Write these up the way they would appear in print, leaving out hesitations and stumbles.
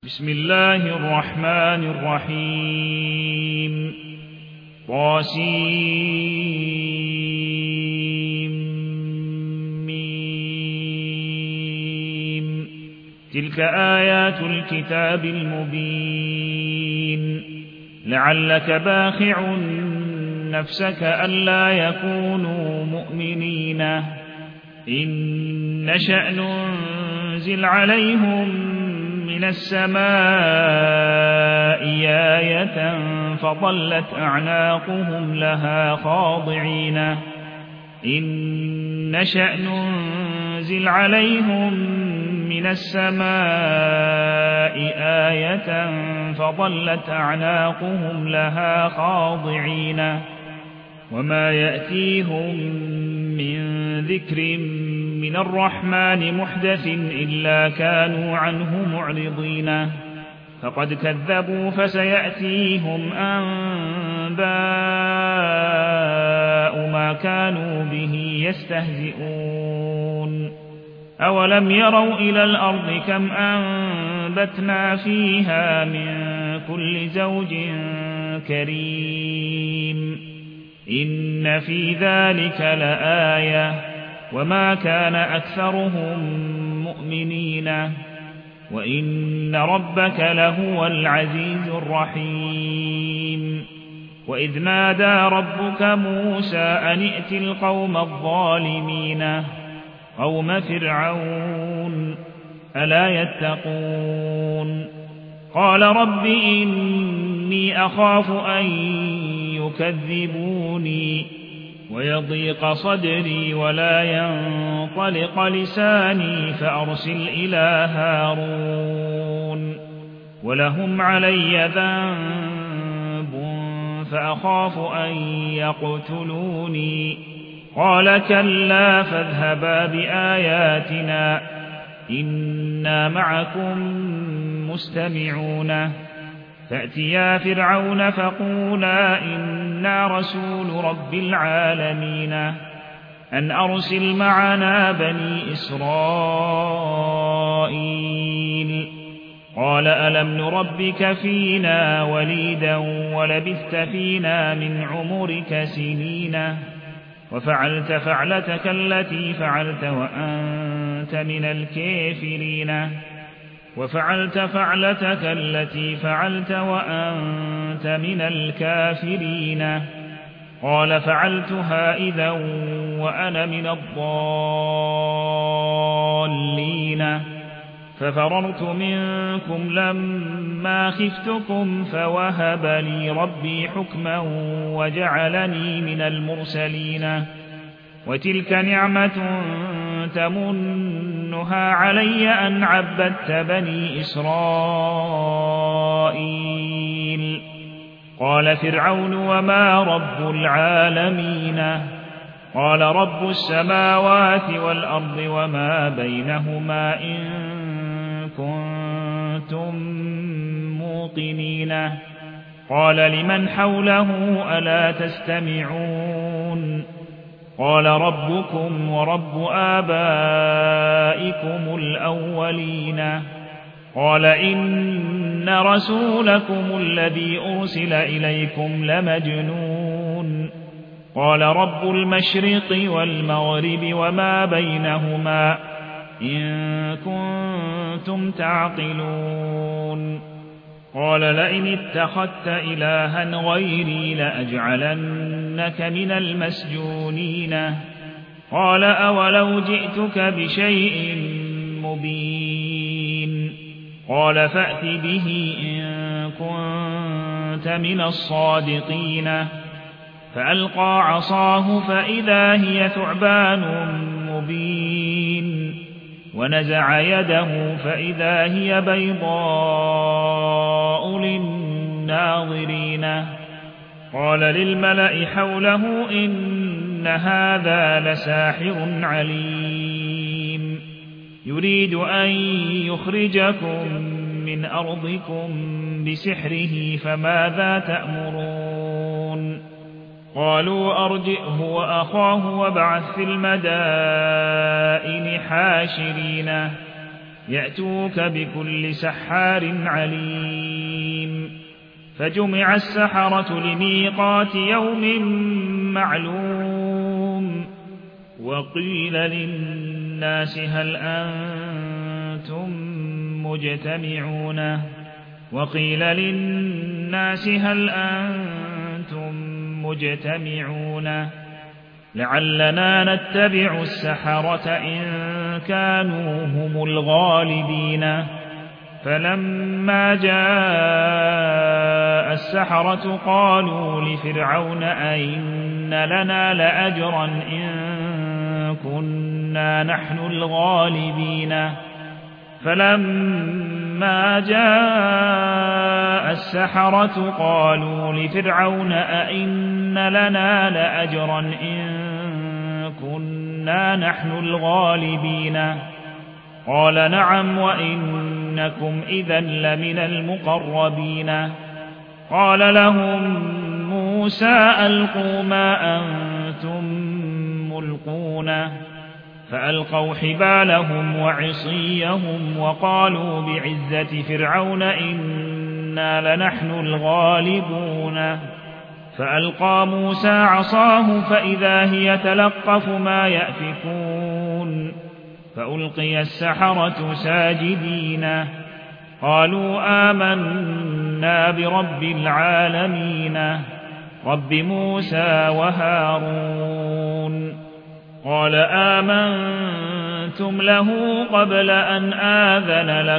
بسم الله الرحمن الرحيم طاسيم تلك آيات الكتاب المبين لعلك باخع نفسك ألا يكونوا مؤمنين إن نشأ ننزل عليهم من السماء آية فظلت أعناقهم لها خاضعين إن نشأ ننزل عليهم من السماء آية فظلت أعناقهم لها خاضعين وما يأتيهم من ذكر من الرحمن محدث إلا كانوا عنه معرضين فقد كذبوا فسيأتيهم أنباء ما كانوا به يستهزئون أولم يروا إلى الأرض كم أنبتنا فيها من كل زوج كريم إن في ذلك لآية وما كان أكثرهم مؤمنين وإن ربك لهو العزيز الرحيم وإذ نادى ربك موسى أن ائت القوم الظالمين قوم فرعون ألا يتقون قال رب إني أخاف أن يكذبوني ويضيق صدري ولا ينطلق لساني فأرسل إلى هارون ولهم علي ذنب فأخاف أن يقتلوني قال كلا فاذهبا بآياتنا إنا معكم مستمعون فأتيا فرعون فقولا إنا رسول رب العالمين أن أرسل معنا بني إسرائيل قال ألم نربك فينا وليدا ولبثت فينا من عمرك سنين وفعلت فعلتك التي فعلت وأنت من الكافرين وفعلت فعلتك التي فعلت وأنت من الكافرين قال فعلتها إذا وأنا من الضالين ففررت منكم لما خفتكم فوهب لي ربي حكما وجعلني من المرسلين وتلك نعمة تمنها علي أن عبدت بني إسرائيل قال فرعون وما رب العالمين قال رب السماوات والأرض وما بينهما إن كنتم موقنين قال لمن حوله ألا تستمعون قال ربكم ورب آبائكم الأولين قال إن رسولكم الذي أرسل إليكم لمجنون قال رب المشرق والمغرب وما بينهما إن كنتم تعقلون قال لئن اتخذت إلها غيري لأجعلنك من المسجونين قال أولو جئتك بشيء مبين قال فأت به إن كنت من الصادقين فألقى عصاه فإذا هي ثعبان مبين ونزع يده فإذا هي بيضاء للناظرين قال للملأ حوله إن هذا لساحر عليم يريد أن يخرجكم من أرضكم بسحره فماذا تأمرون قالوا أرجئه وأخاه وابعث في المدائن حاشرين يأتوك بكل سحار عليم فجمع السحرة لميقات يوم معلوم وقيل للناس هل أنتم مجتمعون لعلنا نتبع السحرة إن كانوا هم الغالبين فلما جاء السحرة قالوا لفرعون أئن لنا لأجرا إن كنا نحن الغالبين فلما جاء السحرة قالوا لفرعون أئن لنا لأجرا إن كنا نحن الغالبين قال نعم وإنكم إذا لمن المقربين قال لهم موسى ألقوا ما أنتم ملقون فألقوا حبالهم وعصيهم وقالوا بعزة فرعون إنا لنحن الغالبون فألقى موسى عصاه فإذا هي تلقف ما يأفكون فألقي السحرة ساجدين قالوا آمنا برب العالمين رب موسى وهارون قال آمنتم له قبل أن آذن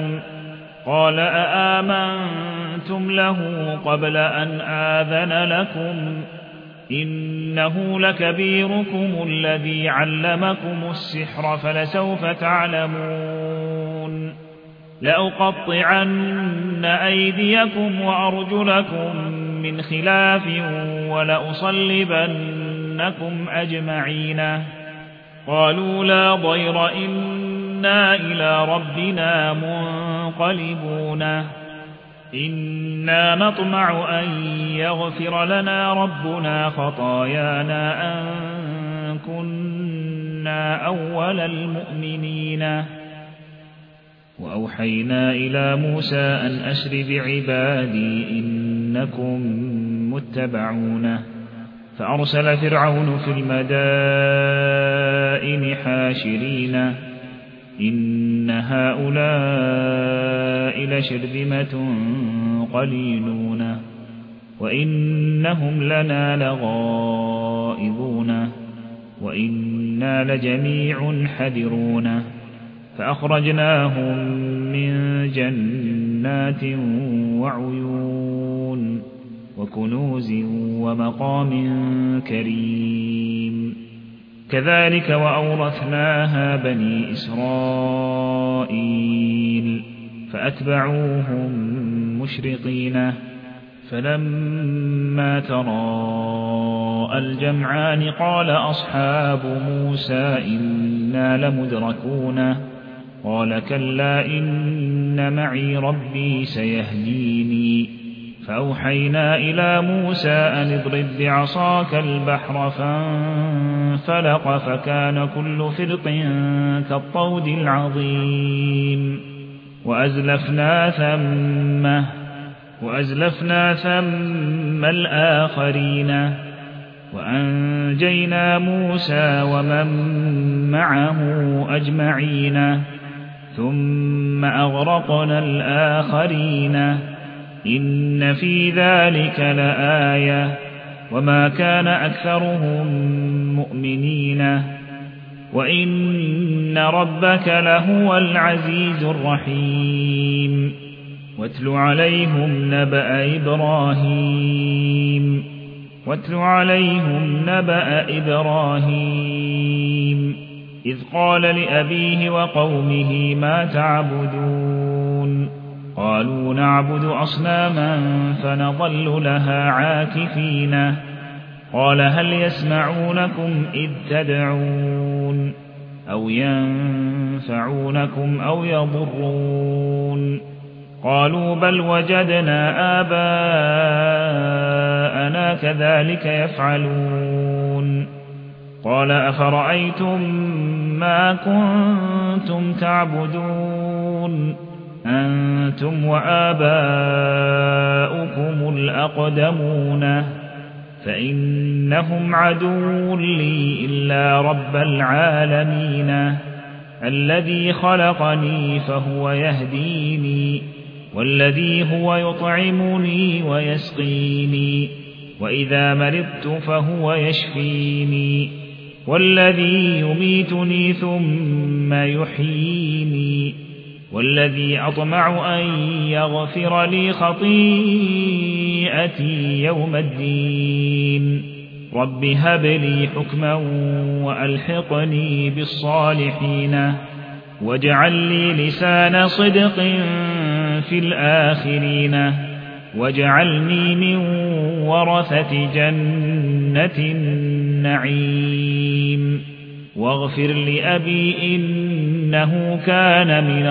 لكم إنه لكبيركم الذي علمكم السحر فلسوف تعلمون لأقطعن أيديكم وأرجلكم من خلاف ولأصلبنكم أجمعين قالوا لا ضير إنا إلى ربنا منقلبون إنا نطمع أن يغفر لنا ربنا خطايانا أن كنا أول المؤمنين وأوحينا إلى موسى أن أسر بعبادي إنكم متبعون فأرسل فرعون في المدائن حاشرين إن هؤلاء لشرذمة قليلون وإنهم لنا لغائظون وإنا لجميع حذرون فأخرجناهم من جنات وعيون وكنوز ومقام كريم كذلك وأورثناها بني إسرائيل فأتبعوهم مشرقين فلما تراءى الجمعان قال أصحاب موسى إنا لمدركون قال كلا إن معي ربي سيهديني فأوحينا إلى موسى أن اضرب بعصاك البحر فانفلق فكان كل فرق كالطود العظيم وأزلفنا ثم الآخرين وأنجينا موسى ومن معه أجمعين ثم أغرقنا الآخرين إن في ذلك لآية وما كان أكثرهم مؤمنين وإن ربك لهو العزيز الرحيم واتل عليهم نبأ إبراهيم إذ قال لأبيه وقومه ما تعبدون قالوا نعبد أصناما فنظل لها عاكفين قال هل يسمعونكم إذ تدعون أو ينفعونكم أو يضرون قالوا بل وجدنا آباءنا كذلك يفعلون قال أفرأيتم ما كنتم تعبدون أنتم وآباؤكم الأقدمون فإنهم عدو لي إلا رب العالمين الذي خلقني فهو يهديني والذي هو يطعمني ويسقيني وإذا مرضت فهو يشفيني والذي يميتني ثم يحييني والذي أطمع أن يغفر لي خطيئتي يوم الدين رب هب لي حكما وألحقني بالصالحين واجعل لي لسان صدق في الآخرين واجعلني من ورثة جنة النعيم واغفر لأبي إنه كان من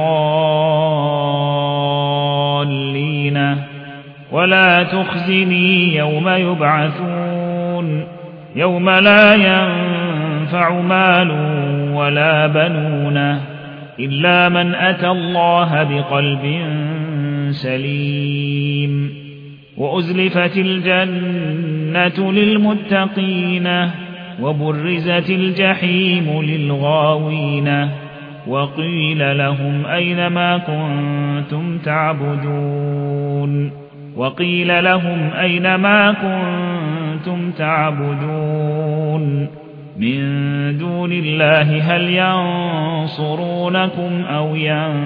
الضالين ولا تخزني يوم يبعثون يوم لا ينفع مال ولا بنون إلا من أتى الله بقلب سليم وأزلفت الجنة للمتقين وبرزت الجحيم للغاوين وقيل لهم أين ما كنتم تعبدون من دون الله هل ينصرونكم أو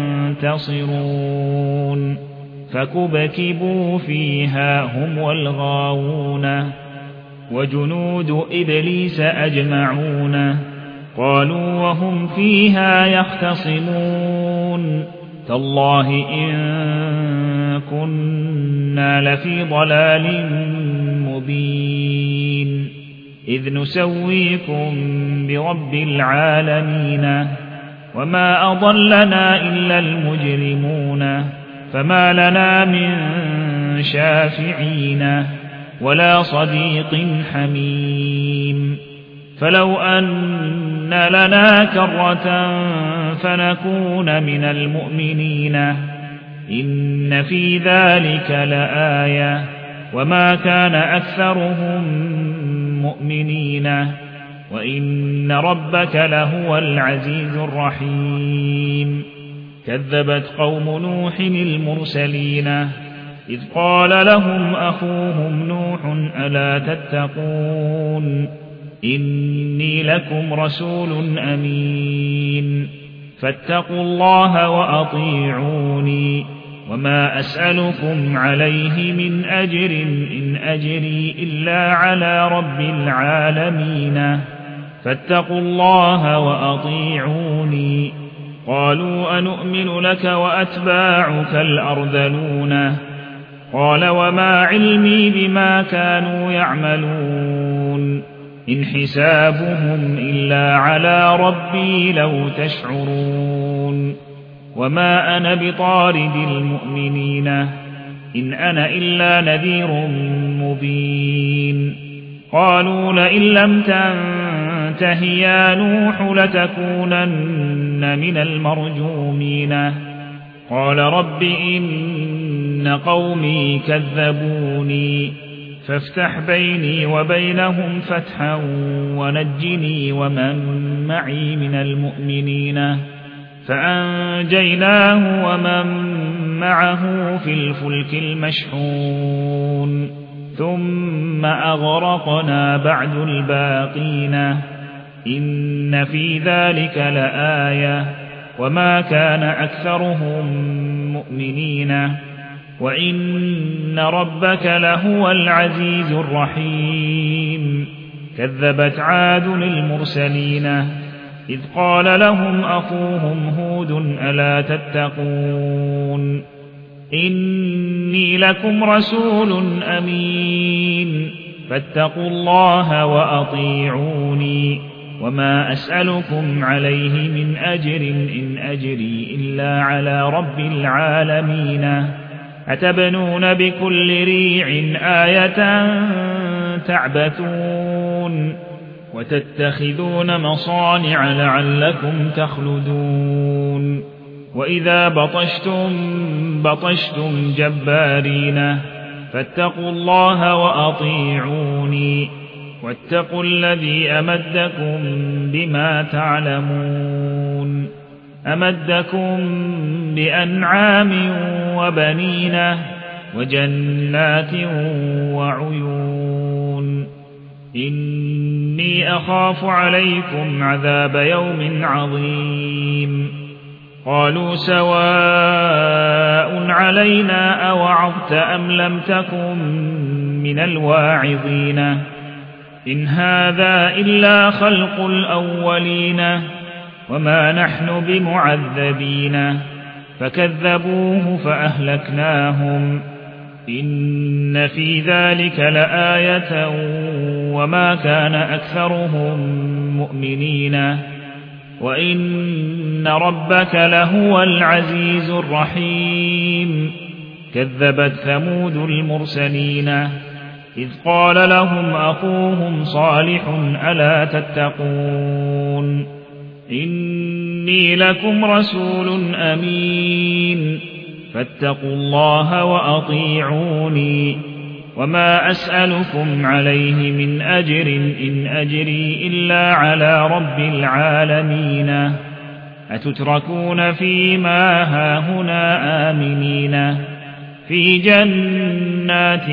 ينتصرون فكبكبوا فيها هم والغاوون وجنود إبليس أجمعون قالوا وهم فيها يختصمون تالله إن كنا لفي ضلال مبين إذ نسويكم برب العالمين وما أضلنا إلا المجرمون فما لنا من شافعين ولا صديق حميم فلو أن لنا كرة فنكون من المؤمنين إن في ذلك لآية وما كان أكثرهم مؤمنين وإن ربك لهو العزيز الرحيم كذبت قوم نوح المرسلين إذ قال لهم أخوهم نوح ألا تتقون إني لكم رسول أمين فاتقوا الله وأطيعوني وما أسألكم عليه من أجر إن أجري إلا على رب العالمين فاتقوا الله وأطيعوني قالوا أنؤمن لك وأتباعك الأرذلون قال وما علمي بما كانوا يعملون إن حسابهم إلا على ربي لو تشعرون وما أنا بطارد المؤمنين إن أنا إلا نذير مبين قالوا لئن لم تنته يا نوح لتكونن من المرجومين قال رب إن قومي كذبوني فافتح بيني وبينهم فتحا ونجني ومن معي من المؤمنين فأنجيناه ومن معه في الفلك المشحون ثم أغرقنا بعد الباقين إن في ذلك لآية وما كان أكثرهم مؤمنين وإن ربك لهو العزيز الرحيم كذبت عاد المرسلين إذ قال لهم أخوهم هود ألا تتقون إني لكم رسول أمين فاتقوا الله وأطيعوني وما أسألكم عليه من أجر إن أجري إلا على رب العالمين أتبنون بكل ريع آية تعبثون وتتخذون مصانع لعلكم تخلدون وإذا بطشتم جبارين فاتقوا الله وأطيعوني واتقوا الذي أمدكم بما تعلمون أمدكم بأنعام وبنين وجنات وعيون إني أخاف عليكم عذاب يوم عظيم قالوا سواء علينا أوعظت أم لم تكن من الواعظين إن هذا إلا خلق الأولين وما نحن بمعذبين فكذبوه فأهلكناهم إن في ذلك لآية وما كان أكثرهم مؤمنين وإن ربك لهو العزيز الرحيم كذبت ثمود المرسلين إذ قال لهم أخوهم صالح ألا تتقون إني لكم رسول أمين فاتقوا الله وأطيعوني وما أسألكم عليه من أجر إن أجري إلا على رب العالمين أتتركون فيما هاهنا آمنين في جنات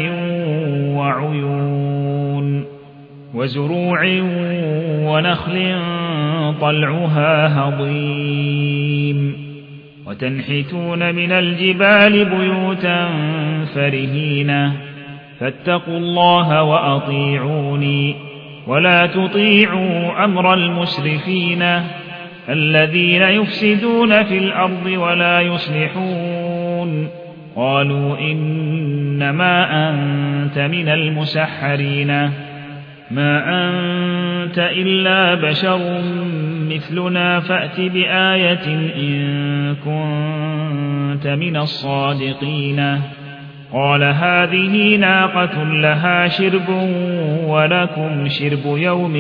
وعيون وزروع ونخل طلعها هضيم وتنحتون من الجبال بيوتا فرهين فاتقوا الله وأطيعوني ولا تطيعوا أمر المسرفين الذين يفسدون في الأرض ولا يصلحون قالوا إنما أنت من المسحرين ما أنت إلا بشر مثلنا فأت بآية إن كنت من الصادقين قال هذه ناقة لها شرب ولكم شرب يوم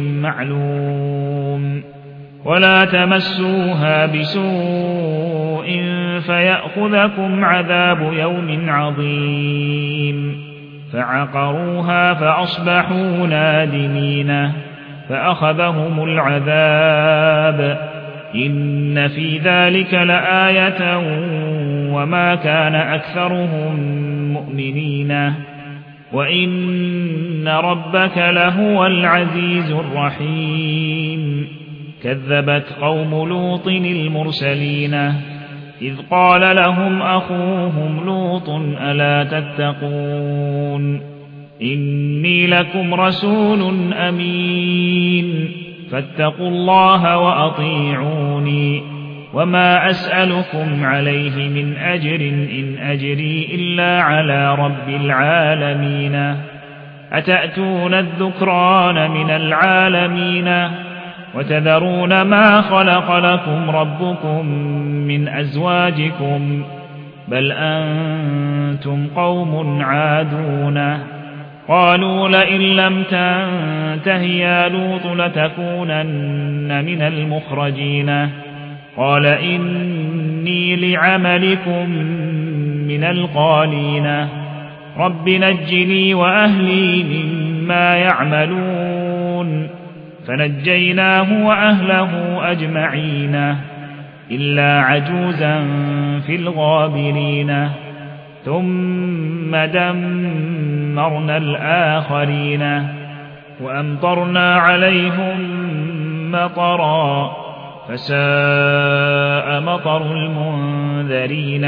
معلوم ولا تمسوها بسوء فيأخذكم عذاب يوم عظيم فعقروها فأصبحوا نادمين فأخذهم العذاب إن في ذلك لآية وما كان أكثرهم مؤمنين وإن ربك لهو العزيز الرحيم كذبت قوم لوط المرسلين إذ قال لهم أخوهم لوط ألا تتقون إني لكم رسول أمين فاتقوا الله وأطيعوني وما أسألكم عليه من أجر إن أجري إلا على رب العالمين أتأتون الذكران من العالمين وتذرون ما خلق لكم ربكم من أزواجكم بل أنتم قوم عادون قالوا لئن لم تنته يا لوط لتكونن من المخرجين قال إني لعملكم من القالين رب نجني وأهلي مما يعملون فنجيناه وأهله أجمعين إلا عجوزا في الغابرين ثم دمرنا الآخرين وأمطرنا عليهم مطرا فساء مطر المنذرين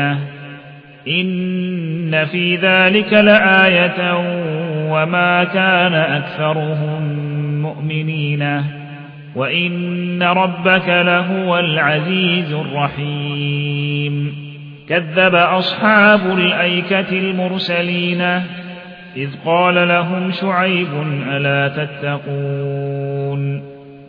إن في ذلك لآية وما كان أكثرهم مؤمنين وإن ربك لهو العزيز الرحيم كذب أصحاب الأيكة المرسلين إذ قال لهم شعيب ألا تتقون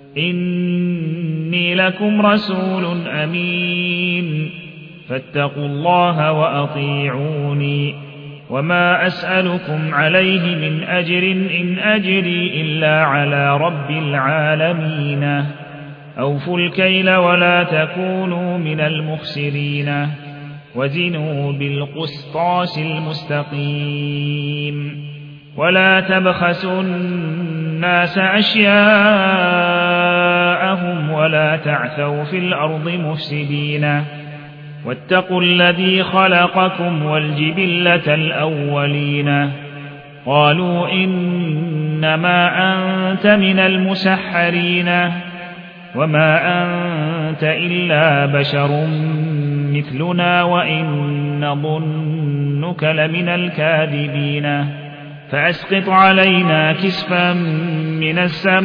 إني لكم رسول أمين فاتقوا الله وأطيعوني وما أسألكم عليه من أجر إن أجري إلا على رب العالمين أوفوا الكيل ولا تكونوا من المخسرين وزنوا بالقسطاس المستقيم ولا تبخسوا الناس أشياءهم ولا تعثوا في الأرض مفسدين واتقوا الذي خلقكم والجبلة الأولين قالوا إنما أنت من المسحرين وما أنت إلا بشر مثلنا وإن نظنك لمن الكاذبين فأسقط علينا كسفا من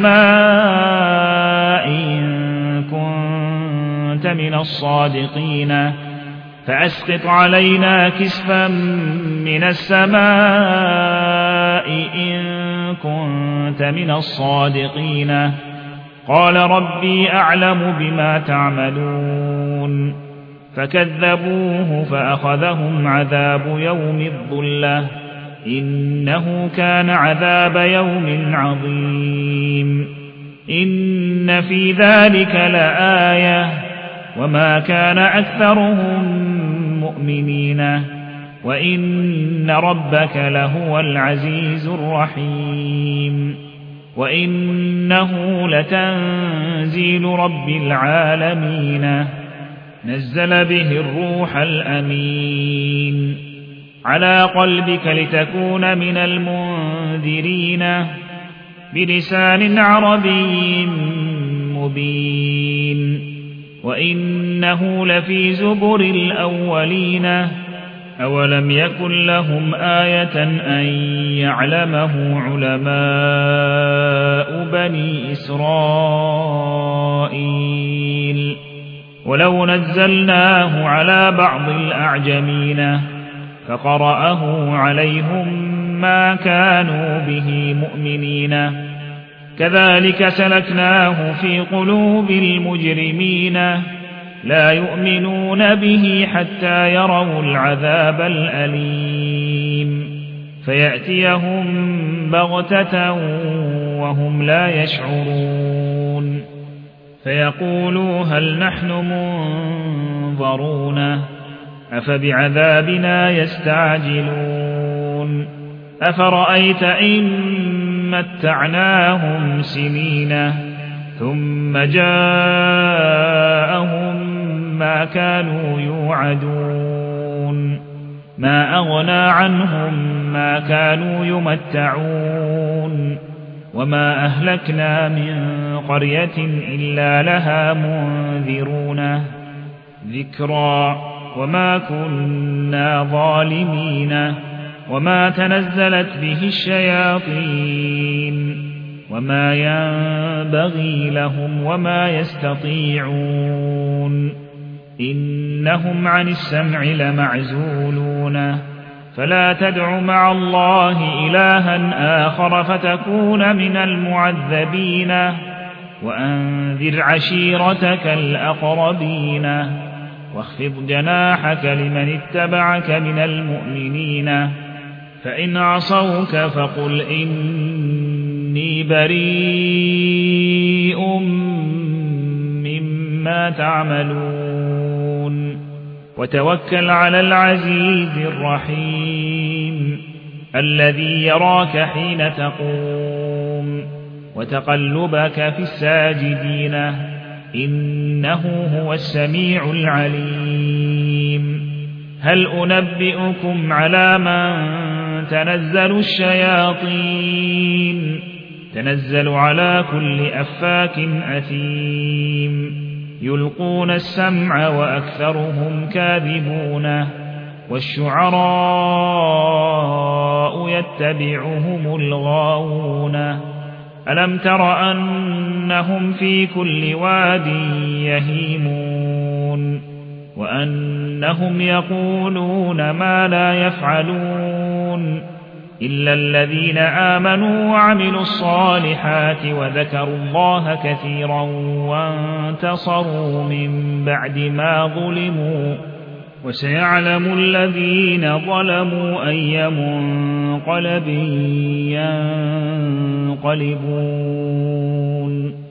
السماء إن كنت من الصادقين فأسقط علينا كسفا من السماء إن كنت من الصادقين قال ربي أعلم بما تعملون فكذبوه فأخذهم عذاب يوم الظلة إنه كان عذاب يوم عظيم إن في ذلك لآية وما كان أكثرهم مؤمنين وإن ربك لهو العزيز الرحيم وإنه لتنزيل رب العالمين نزل به الروح الأمين على قلبك لتكون من المنذرين بلسان عربي مبين وإنه لفي زبر الأولين أولم يكن لهم آية أن يعلمه علماء بني إسرائيل ولو نزلناه على بعض الأعجمين فقرأه عليهم ما كانوا به مؤمنين كذلك سلكناه في قلوب المجرمين لا يؤمنون به حتى يروا العذاب الأليم فيأتيهم بغتة وهم لا يشعرون فيقولوا هل نحن منظرون أفبعذابنا يستعجلون أفرأيت إن متعناهم سنين ثم جاءهم ما كانوا يوعدون ما أغنى عنهم ما كانوا يمتعون وما أهلكنا من قرية إلا لها منذرون ذكرى وما كنا ظالمين وما تنزلت به الشياطين وما ينبغي لهم وما يستطيعون إنهم عن السمع لمعزولون فلا تدع مع الله إلها آخر فتكون من المعذبين وأنذر عشيرتك الأقربين واخفض جناحك لمن اتبعك من المؤمنين فإن عصوك فقل إني بريء مما تعملون وتوكل على العزيز الرحيم الذي يراك حين تقوم وتقلبك في الساجدين إنه هو السميع العليم هل أنبئكم على من تنزل الشياطين تنزل على كل أفاك أثيم يلقون السمع وأكثرهم كاذبون والشعراء يتبعهم الغاوون ألم تر أنهم في كل واد يهيمون وأنهم يقولون ما لا يفعلون إلا الذين آمنوا وعملوا الصالحات وذكروا الله كثيرا وانتصروا من بعد ما ظلموا وسيعلم الذين ظلموا أي منقلب ينقلبون